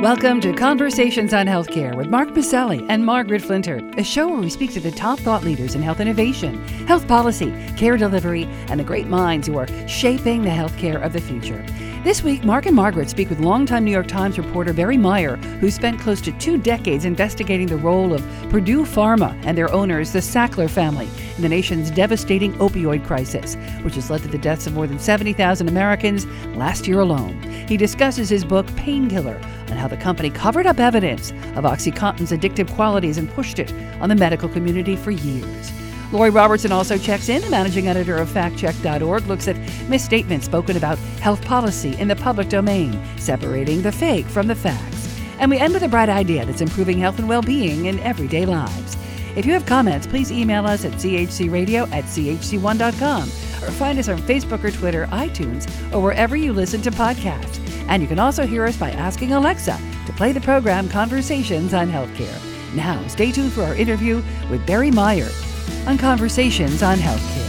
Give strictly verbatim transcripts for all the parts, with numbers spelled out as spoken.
Welcome to Conversations on Healthcare with Mark Baselli and Margaret Flinter, a show where we speak to the top thought leaders in health innovation, health policy, care delivery, and the great minds who are shaping the healthcare of the future. This week, Mark and Margaret speak with longtime New York Times reporter Barry Meyer, who spent close to two decades investigating the role of Purdue Pharma and their owners, the Sackler family, in the nation's devastating opioid crisis, which has led to the deaths of more than seventy thousand Americans last year alone. He discusses his book, Painkiller, and how the company covered up evidence of OxyContin's addictive qualities and pushed it on the medical community for years. Lori Robertson also checks in. The managing editor of fact check dot org looks at misstatements spoken about health policy in the public domain, separating the fake from the facts. And we end with a bright idea that's improving health and well-being in everyday lives. If you have comments, please email us at c h c radio at c h c one dot com or find us on Facebook or Twitter, iTunes, or wherever you listen to podcasts. And you can also hear us by asking Alexa to play the program Conversations on Healthcare. Now, stay tuned for our interview with Barry Meyer on Conversations on Healthcare.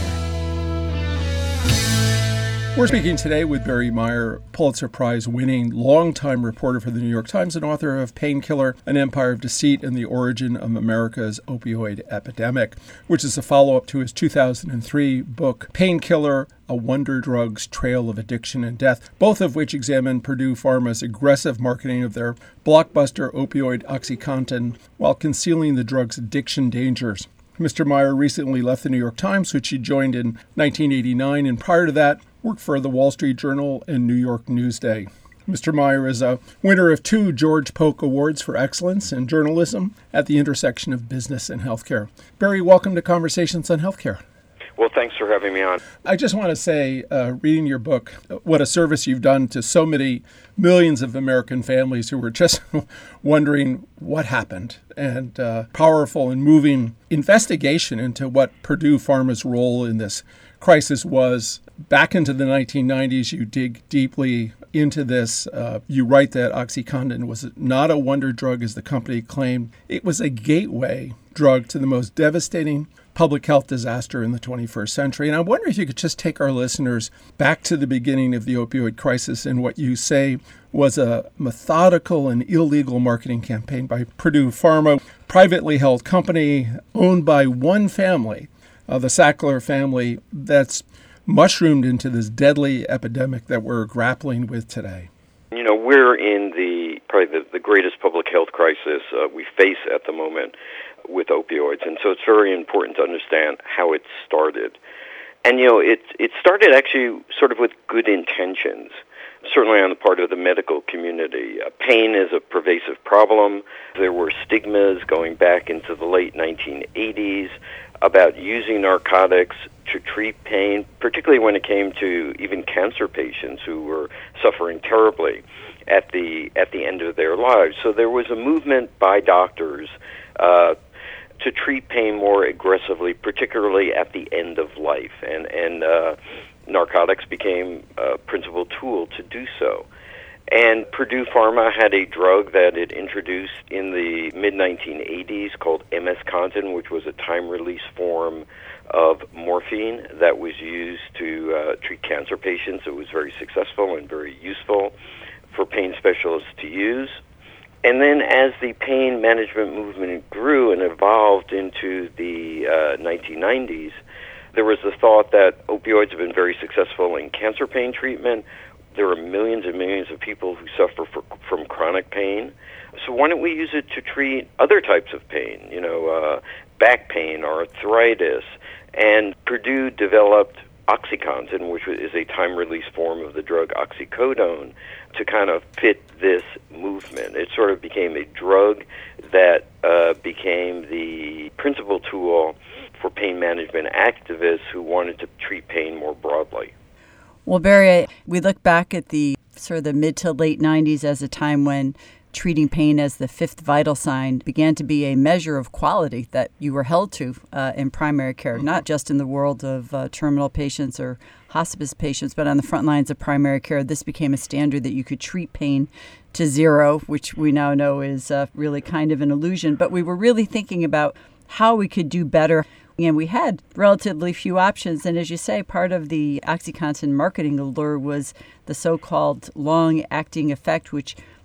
We're speaking today with Barry Meyer, Pulitzer Prize-winning longtime reporter for the New York Times and author of Painkiller, An Empire of Deceit and the Origin of America's Opioid Epidemic, which is a follow-up to his two thousand three book, Painkiller, A Wonder Drug's Trail of Addiction and Death, both of which examine Purdue Pharma's aggressive marketing of their blockbuster opioid OxyContin while concealing the drug's addiction dangers. Mister Meyer recently left the New York Times, which he joined in nineteen eighty-nine, and prior to that, worked for the Wall Street Journal and New York Newsday. Mister Meyer is a winner of two George Polk Awards for Excellence in Journalism at the intersection of business and healthcare. Barry, welcome to Conversations on Healthcare. Well, thanks for having me on. I just want to say, uh, reading your book, what a service you've done to so many millions of American families who were just wondering what happened, and uh, powerful and moving investigation into what Purdue Pharma's role in this crisis was. Back into the nineteen nineties, you dig deeply into this. Uh, you write that OxyContin was not a wonder drug, as the company claimed. It was a gateway drug to the most devastating public health disaster in the twenty-first century. And I wonder if you could just take our listeners back to the beginning of the opioid crisis and what you say was a methodical and illegal marketing campaign by Purdue Pharma, privately held company owned by one family, uh, the Sackler family, that's mushroomed into this deadly epidemic that we're grappling with today. You know, we're in the probably the, the greatest public health crisis uh, we face at the moment with opioids, and so it's very important to understand how it started. And, you know, it it started actually sort of with good intentions, certainly on the part of the medical community. Uh, pain is a pervasive problem. There were stigmas going back into the late nineteen eighties about using narcotics to treat pain, particularly when it came to even cancer patients who were suffering terribly at the at the end of their lives. So there was a movement by doctors uh, to treat pain more aggressively, particularly at the end of life, and and uh, narcotics became a principal tool to do so. And Purdue Pharma had a drug that it introduced in the mid nineteen eighties called MSContin, which was a time-release form of morphine that was used to uh, treat cancer patients. It was very successful and very useful for pain specialists to use. And then as the pain management movement grew and evolved into the uh, nineteen nineties, there was the thought that opioids have been very successful in cancer pain treatment. There are millions and millions of people who suffer for, from chronic pain. So why don't we use it to treat other types of pain, you know, uh, back pain or arthritis? And Purdue developed OxyContin, which is a time-release form of the drug oxycodone, to kind of fit this movement. It sort of became a drug that uh, became the principal tool for pain management activists who wanted to treat pain more broadly. Well, Barry, we look back at the sort of the mid to late nineties as a time when treating pain as the fifth vital sign began to be a measure of quality that you were held to uh, in primary care, mm-hmm. not just in the world of uh, terminal patients or hospice patients, but on the front lines of primary care. This became a standard that you could treat pain to zero, which we now know is uh, really kind of an illusion. But we were really thinking about how we could do better. And we had relatively few options. And as you say, part of the OxyContin marketing allure was the so-called long-acting effect, which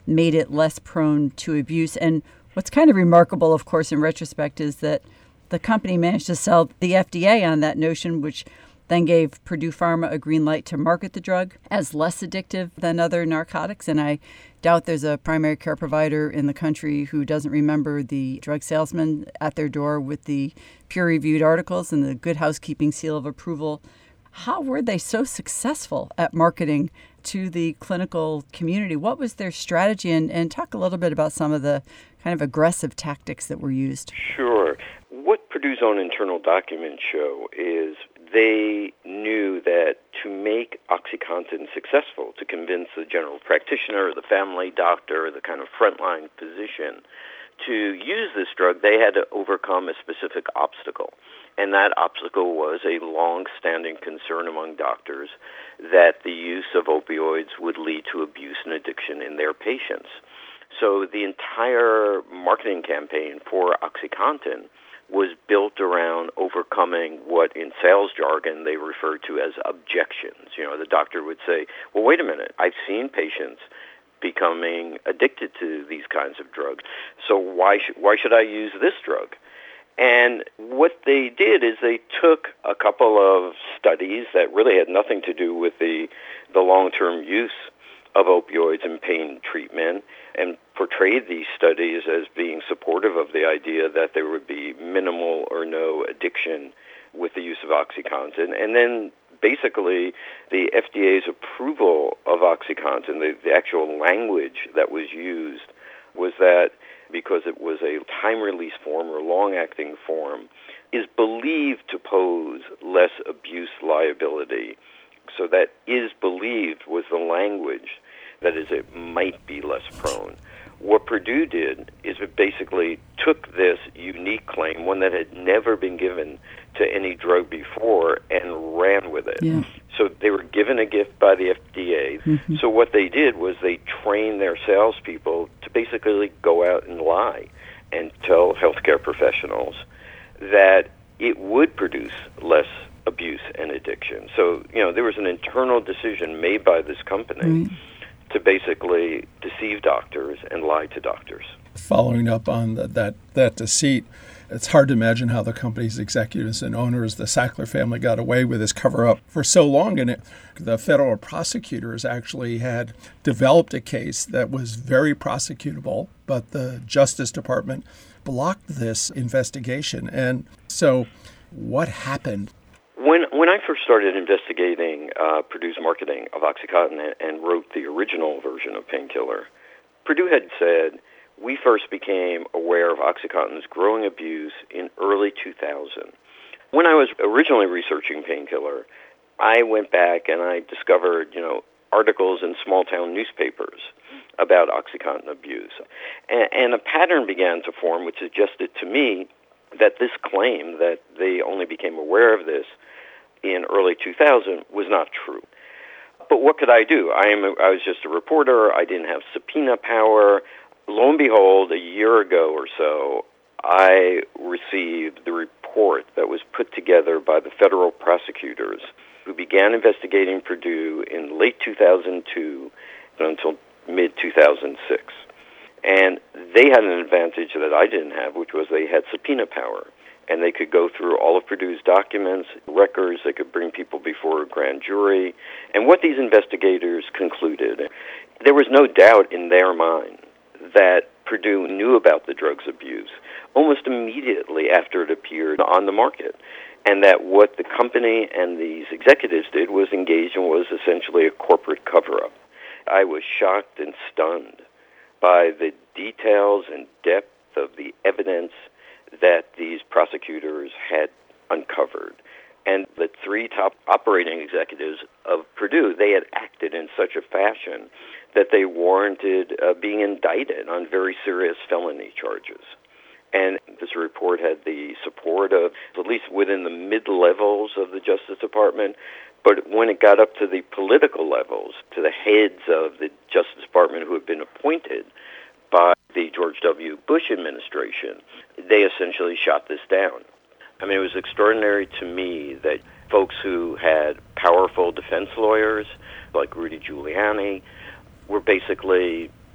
made it less prone to abuse. And what's kind of remarkable, of course, in retrospect, is that the company managed to sell the F D A on that notion, which then gave Purdue Pharma a green light to market the drug as less addictive than other narcotics. And I doubt there's a primary care provider in the country who doesn't remember the drug salesman at their door with the peer-reviewed articles and the Good Housekeeping seal of approval. How were they so successful at marketing to the clinical community? What was their strategy? And, and talk a little bit about some of the kind of aggressive tactics that were used. Sure. What Purdue's own internal documents show is they knew that to make OxyContin successful, to convince the general practitioner, the family doctor, the kind of frontline physician to use this drug, they had to overcome a specific obstacle. And that obstacle was a long-standing concern among doctors that the use of opioids would lead to abuse and addiction in their patients. So the entire marketing campaign for OxyContin was built around overcoming what in sales jargon they refer to as objections. You know, the doctor would say, well, wait a minute, I've seen patients becoming addicted to these kinds of drugs, so why, sh- why should I use this drug? And what they did is they took a couple of studies that really had nothing to do with the, the long-term use of opioids in pain treatment and portrayed these studies as being supportive of the idea that there would be minimal or no addiction with the use of OxyContin. And then basically the F D A's approval of OxyContin, the, the actual language that was used was that because it was a time-release form or long-acting form, is believed to pose less abuse liability. So that is believed was the language, that is, it might be less prone. What Purdue did is it basically took this unique claim, one that had never been given to any drug before, and ran with it. Yeah. So they were given a gift by the F D A. Mm-hmm. So what they did was they trained their salespeople to basically go out and lie and tell healthcare professionals that it would produce less abuse and addiction. So, you know, there was an internal decision made by this company right. to basically deceive doctors and lie to doctors. Following up on the, that that deceit, it's hard to imagine how the company's executives and owners, the Sackler family, got away with this cover-up for so long. And it, the federal prosecutors actually had developed a case that was very prosecutable, but the Justice Department blocked this investigation. And so what happened? When when I first started investigating uh, Purdue's marketing of OxyContin and, and wrote the original version of Painkiller, Purdue had said, we first became aware of OxyContin's growing abuse in early two thousand. When I was originally researching Painkiller, I went back and I discovered, you know, articles in small-town newspapers about OxyContin abuse. And, and a pattern began to form which suggested to me that this claim that they only became aware of this in early two thousand was not true. But what could I do? I am a, I was just a reporter. I didn't have subpoena power. Lo and behold, a year ago or so, I received the report that was put together by the federal prosecutors who began investigating Purdue in late two thousand two until mid two thousand six. And they had an advantage that I didn't have, which was they had subpoena power. And they could go through all of Purdue's documents, records, they could bring people before a grand jury. And what these investigators concluded, there was no doubt in their mind that Purdue knew about the drug's abuse almost immediately after it appeared on the market. And that what the company and these executives did was engage in was essentially a corporate cover-up. I was shocked and stunned by the details and depth of the evidence that these prosecutors had uncovered. And the three top operating executives of Purdue, they had acted in such a fashion that they warranted uh, being indicted on very serious felony charges. And this report had the support of, at least within the mid-levels of the Justice Department, but when it got up to the political levels, to the heads of the Justice Department who had been appointed by the George W. Bush administration, they essentially shot this down. I mean, it was extraordinary to me that folks who had powerful defense lawyers, like Rudy Giuliani, were basically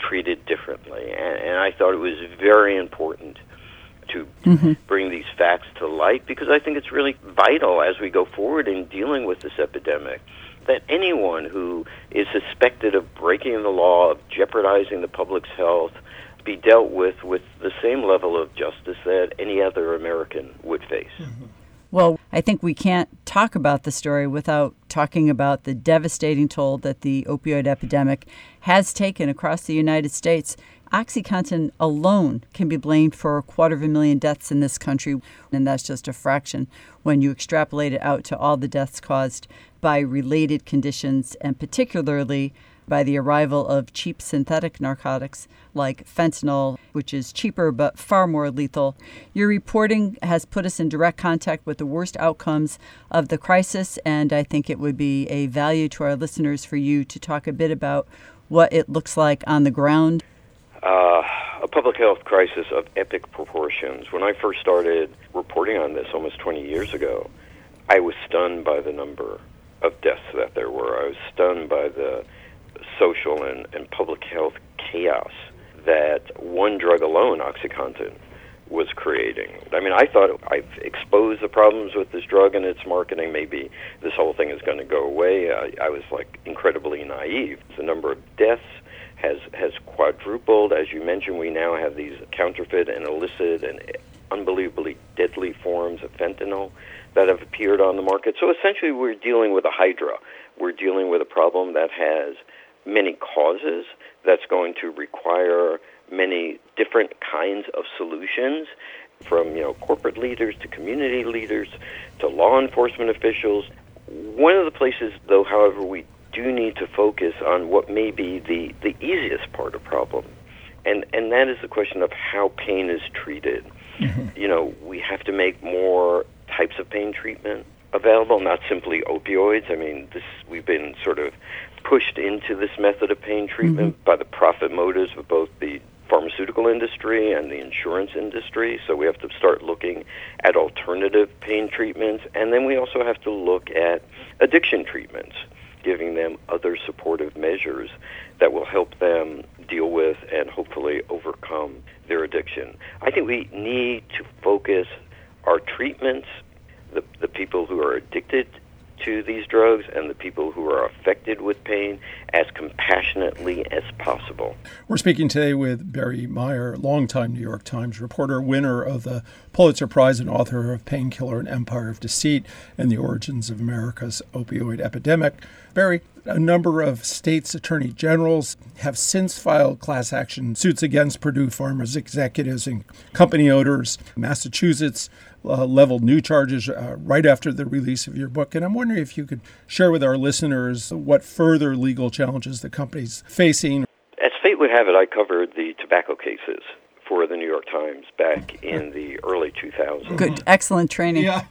treated differently. And, and I thought it was very important to Mm-hmm. bring these facts to light, because I think it's really vital as we go forward in dealing with this epidemic that anyone who is suspected of breaking the law, of jeopardizing the public's health, be dealt with with the same level of justice that any other American would face. Mm-hmm. Well, I think we can't talk about the story without talking about the devastating toll that the opioid epidemic has taken across the United States. OxyContin alone can be blamed for a quarter of a million deaths in this country, and that's just a fraction when you extrapolate it out to all the deaths caused by related conditions, and particularly by the arrival of cheap synthetic narcotics like fentanyl, which is cheaper but far more lethal. Your reporting has put us in direct contact with the worst outcomes of the crisis, and I think it would be a value to our listeners for you to talk a bit about what it looks like on the ground. Uh, a public health crisis of epic proportions. When I first started reporting on this almost twenty years ago, I was stunned by the number of deaths that there were. I was stunned by the social and, and public health chaos that one drug alone, OxyContin, was creating. I mean, I thought I've exposed the problems with this drug and its marketing. Maybe this whole thing is going to go away. I, I was, like, incredibly naive. The number of deaths has has quadrupled. As you mentioned, we now have these counterfeit and illicit and unbelievably deadly forms of fentanyl that have appeared on the market. So essentially we're dealing with a hydra. We're dealing with a problem that has many causes, that's going to require many different kinds of solutions, from, you know, corporate leaders to community leaders to law enforcement officials. One of the places, though, however, we do need to focus on what may be the, the easiest part of the problem, and, and that is the question of how pain is treated. Mm-hmm. You know, we have to make more types of pain treatment available, not simply opioids. I mean, this we've been sort of pushed into this method of pain treatment mm-hmm. by the profit motives of both the pharmaceutical industry and the insurance industry. So we have to start looking at alternative pain treatments. And then we also have to look at addiction treatments, giving them other supportive measures that will help them deal with and hopefully overcome their addiction. I think we need to focus our treatments, the, the people who are addicted to these drugs and the people who are affected with pain, as compassionately as possible. We're speaking today with Barry Meyer, longtime New York Times reporter, winner of the Pulitzer Prize and author of Painkiller: An Empire of Deceit and the Origins of America's Opioid Epidemic. Barry, a number of states' attorney generals have since filed class action suits against Purdue Pharma's executives and company owners. Massachusetts uh, leveled new charges uh, right after the release of your book. And I'm wondering if you could share with our listeners what further legal challenges the company's facing. As fate would have it, I covered the tobacco cases for the New York Times back in the early two thousands. Good, excellent training. Yeah.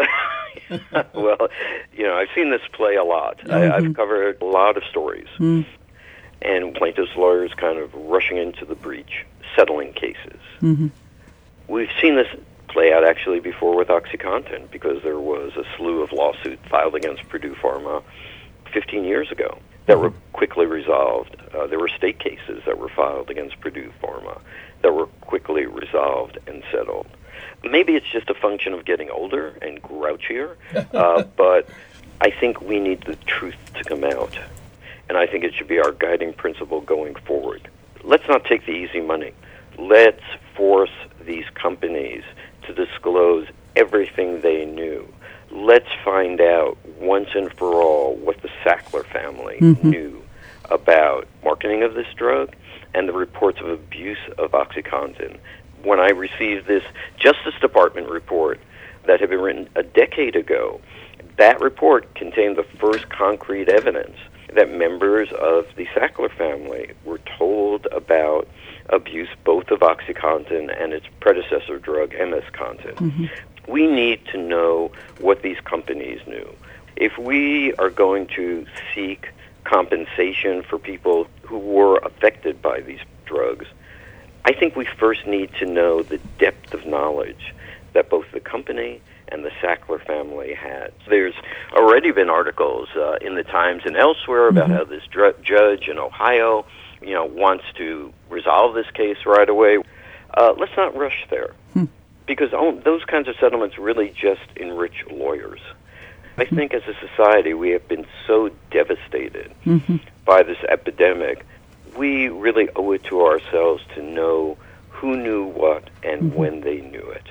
Well, you know, I've seen this play a lot. Mm-hmm. I, I've covered a lot of stories. Mm. And plaintiffs' lawyers kind of rushing into the breach, settling cases. Mm-hmm. We've seen this play out actually before with OxyContin, because there was a slew of lawsuits filed against Purdue Pharma fifteen years ago that were quickly resolved. Uh, there were state cases that were filed against Purdue Pharma that were quickly resolved and settled. Maybe it's just a function of getting older and grouchier, uh, but I think we need the truth to come out, and I think it should be our guiding principle going forward. Let's not take the easy money. Let's force these companies to disclose everything they knew. Let's find out once and for all what the Sackler family mm-hmm. knew about marketing of this drug and the reports of abuse of OxyContin. When I received this Justice Department report that had been written a decade ago, that report contained the first concrete evidence that members of the Sackler family were told about abuse both of OxyContin and its predecessor drug, MS-Contin. Mm-hmm. We need to know what these companies knew. If we are going to seek compensation for people who were affected by these drugs, I think we first need to know the depth of knowledge that both the company and the Sackler family had. There's already been articles uh, in the Times and elsewhere about mm-hmm. how this dr- judge in Ohio you know, wants to resolve this case right away. Uh, let's not rush there, hmm. because those kinds of settlements really just enrich lawyers. I think as a society we have been so devastated mm-hmm. by this epidemic, we really owe it to ourselves to know who knew what and mm-hmm. when they knew it.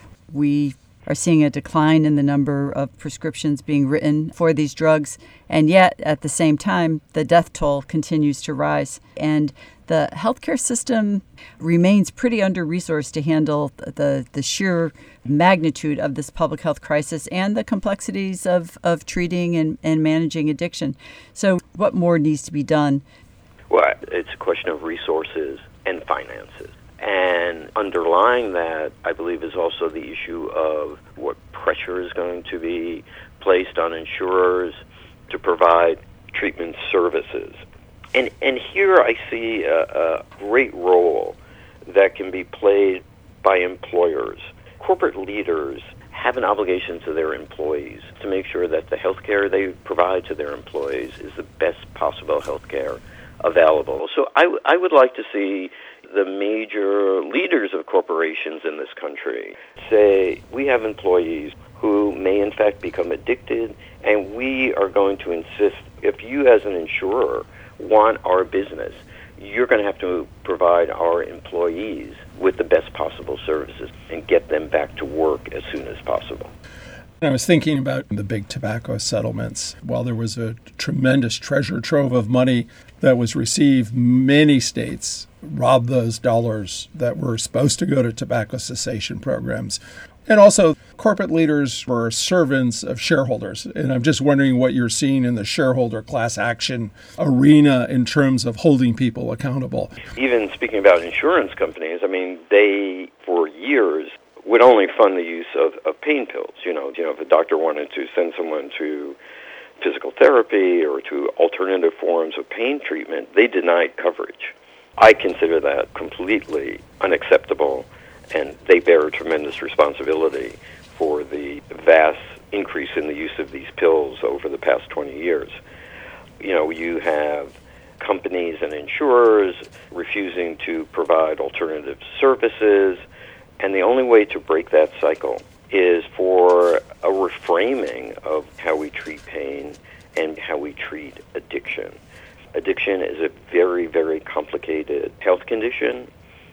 We are seeing a decline in the number of prescriptions being written for these drugs, and yet at the same time the death toll continues to rise. And the healthcare system remains pretty under-resourced to handle the, the sheer magnitude of this public health crisis and the complexities of, of treating and, and managing addiction. So what more needs to be done? Well, it's a question of resources and finances. And underlying that, I believe, is also the issue of what pressure is going to be placed on insurers to provide treatment services. And and here I see a, a great role that can be played by employers. Corporate leaders have an obligation to their employees to make sure that the health care they provide to their employees is the best possible health care available. So I, w- I would like to see the major leaders of corporations in this country say, we have employees who may in fact become addicted, and we are going to insist, if you as an insurer want our business, you're going to have to provide our employees with the best possible services and get them back to work as soon as possible. I was thinking about the big tobacco settlements. While there was a tremendous treasure trove of money that was received, many states robbed those dollars that were supposed to go to tobacco cessation programs. And also, corporate leaders were servants of shareholders. And I'm just wondering what you're seeing in the shareholder class action arena in terms of holding people accountable. Even speaking about insurance companies, I mean, they, for years, would only fund the use of, of pain pills. You know, you know, if a doctor wanted to send someone to physical therapy or to alternative forms of pain treatment, they denied coverage. I consider that completely unacceptable, and they bear a tremendous responsibility for the vast increase in the use of these pills over the past twenty years. You know, you have companies and insurers refusing to provide alternative services, and the only way to break that cycle is for a reframing of how we treat pain and how we treat addiction. Addiction is a very, very complicated health condition.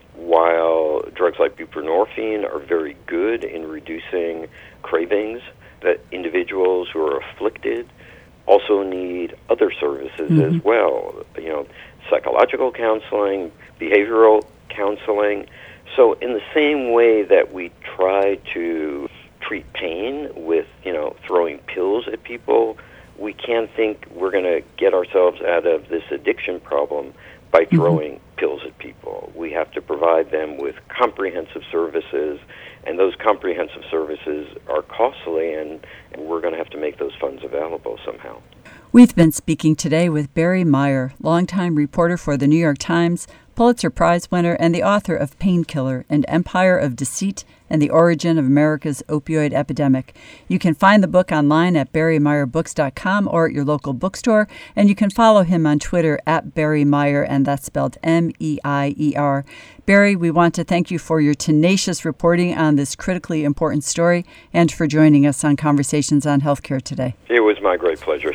While drugs like buprenorphine are very good in reducing cravings, that individuals who are afflicted also need other services mm-hmm. as well. You know, psychological counseling, behavioral counseling. So in the same way that we try to treat pain with, you know, throwing pills at people, we can't think we're going to get ourselves out of this addiction problem by throwing mm-hmm. pills at people. We have to provide them with comprehensive services, and those comprehensive services are costly, and we're going to have to make those funds available somehow. We've been speaking today with Barry Meier, longtime reporter for the New York Times, Pulitzer Prize winner, and the author of Painkiller, An Empire of Deceit and the Origin of America's Opioid Epidemic. You can find the book online at barry meyer books dot com or at your local bookstore, and you can follow him on Twitter at Barry Meier, and that's spelled M E I E R. Barry, we want to thank you for your tenacious reporting on this critically important story and for joining us on Conversations on Healthcare today. It was my great pleasure.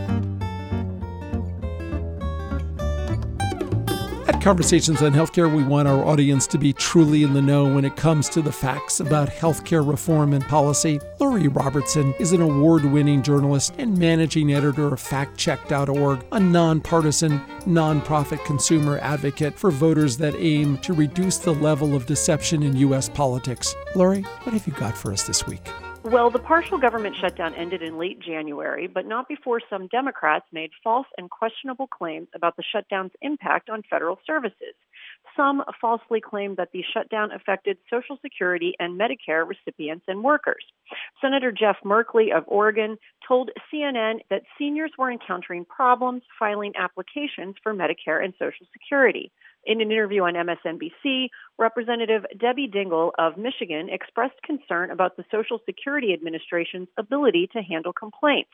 At Conversations on Healthcare, we want our audience to be truly in the know when it comes to the facts about healthcare reform and policy. Lori Robertson is an award-winning journalist and managing editor of fact check dot org, a nonpartisan, nonprofit consumer advocate for voters that aim to reduce the level of deception in U S politics. Lori, what have you got for us this week? Well, the partial government shutdown ended in late January, but not before some Democrats made false and questionable claims about the shutdown's impact on federal services. Some falsely claimed that the shutdown affected Social Security and Medicare recipients and workers. Senator Jeff Merkley of Oregon told C N N that seniors were encountering problems filing applications for Medicare and Social Security. In an interview on M S N B C, Representative Debbie Dingell of Michigan expressed concern about the Social Security Administration's ability to handle complaints.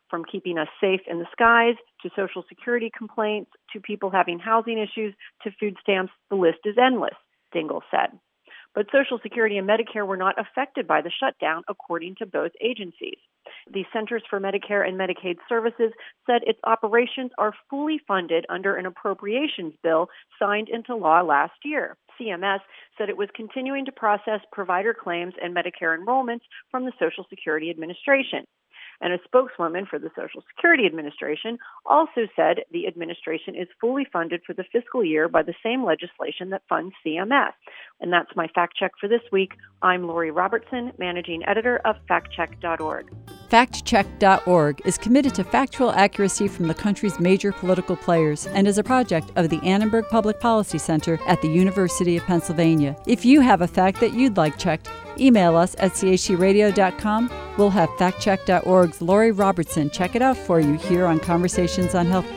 From keeping us safe in the skies, to Social Security complaints, to people having housing issues, to food stamps, the list is endless, Dingell said. But Social Security and Medicare were not affected by the shutdown, according to both agencies. The Centers for Medicare and Medicaid Services said its operations are fully funded under an appropriations bill signed into law last year. C M S said it was continuing to process provider claims and Medicare enrollments from the Social Security Administration. And a spokeswoman for the Social Security Administration also said the administration is fully funded for the fiscal year by the same legislation that funds C M S. And that's my fact check for this week. I'm Lori Robertson, managing editor of fact check dot org. fact check dot org is committed to factual accuracy from the country's major political players and is a project of the Annenberg Public Policy Center at the University of Pennsylvania. If you have a fact that you'd like checked, email us at c h c radio dot com. We'll have fact check dot org's Lori Robertson check it out for you here on Conversations on Health.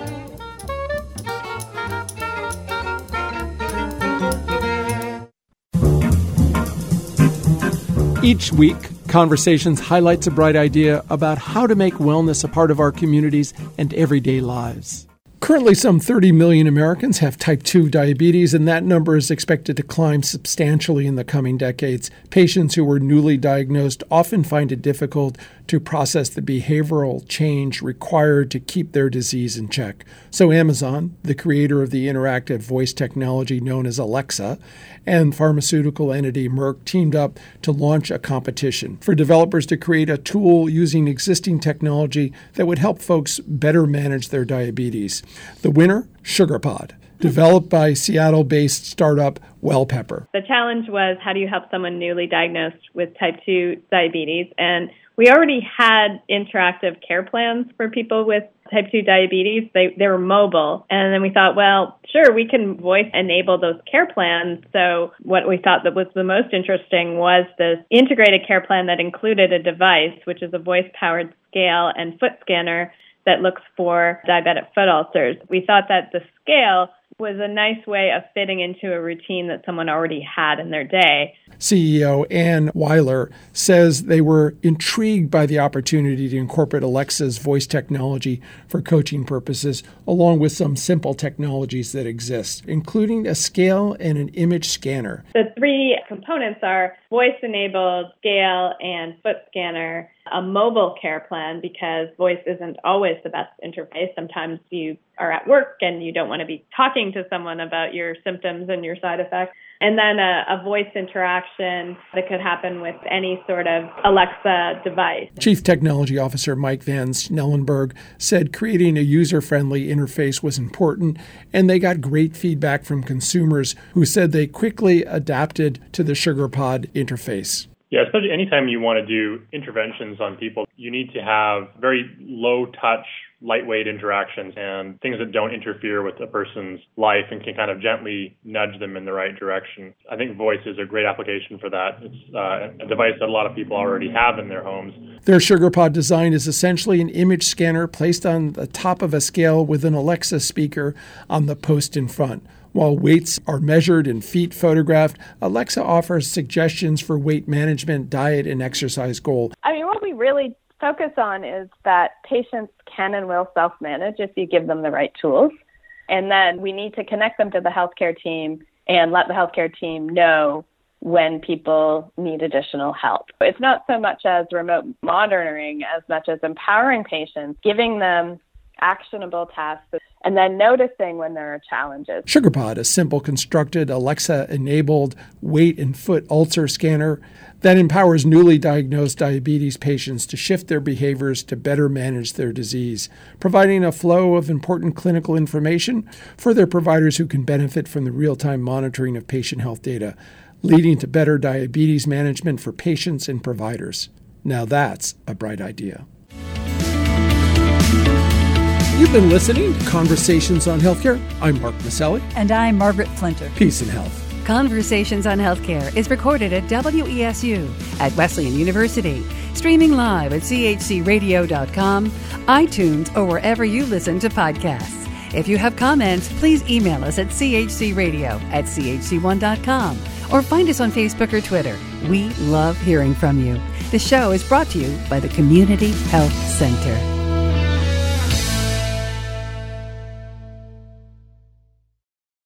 Each week, Conversations highlights a bright idea about how to make wellness a part of our communities and everyday lives. Currently, some thirty million Americans have type two diabetes, and that number is expected to climb substantially in the coming decades. Patients who were newly diagnosed often find it difficult to process the behavioral change required to keep their disease in check. So Amazon, the creator of the interactive voice technology known as Alexa, and pharmaceutical entity Merck teamed up to launch a competition for developers to create a tool using existing technology that would help folks better manage their diabetes. The winner, SugarPod, developed by Seattle-based startup Wellpepper. The challenge was, how do you help someone newly diagnosed with type two diabetes? And we already had interactive care plans for people with type two diabetes. They they were mobile. And then we thought, well, sure, we can voice enable those care plans. So what we thought that was the most interesting was this integrated care plan that included a device, which is a voice-powered scale and foot scanner that looks for diabetic foot ulcers. We thought that the scale was a nice way of fitting into a routine that someone already had in their day. C E O Ann Weiler says they were intrigued by the opportunity to incorporate Alexa's voice technology for coaching purposes, along with some simple technologies that exist, including a scale and an image scanner. The three components are voice-enabled scale and foot scanner, a mobile care plan, because voice isn't always the best interface. Sometimes you are at work and you don't want to be talking to someone about your symptoms and your side effects. And then a, a voice interaction that could happen with any sort of Alexa device. Chief Technology Officer Mike Van Snellenberg said creating a user-friendly interface was important, and they got great feedback from consumers who said they quickly adapted to the SugarPod interface. Yeah, especially anytime you want to do interventions on people, you need to have very low-touch, lightweight interactions and things that don't interfere with a person's life and can kind of gently nudge them in the right direction. I think voice is a great application for that. It's uh, a device that a lot of people already have in their homes. Their SugarPod design is essentially an image scanner placed on the top of a scale with an Alexa speaker on the post in front. While weights are measured and feet photographed, Alexa offers suggestions for weight management, diet, and exercise goals. I mean, what we really focus on is that patients can and will self-manage if you give them the right tools. And then we need to connect them to the healthcare team and let the healthcare team know when people need additional help. It's not so much as remote monitoring as much as empowering patients, giving them actionable tasks, and then noticing when there are challenges. SugarPod, a simple constructed Alexa-enabled weight and foot ulcer scanner that empowers newly diagnosed diabetes patients to shift their behaviors to better manage their disease, providing a flow of important clinical information for their providers who can benefit from the real-time monitoring of patient health data, leading to better diabetes management for patients and providers. Now that's a bright idea. You've been listening to Conversations on Healthcare. I'm Mark Maselli. And I'm Margaret Flinter. Peace and health. Conversations on Healthcare is recorded at W E S U at Wesleyan University, streaming live at c h c radio dot com, iTunes, or wherever you listen to podcasts. If you have comments, please email us at c h c radio at c h c one dot com or find us on Facebook or Twitter. We love hearing from you. The show is brought to you by the Community Health Center.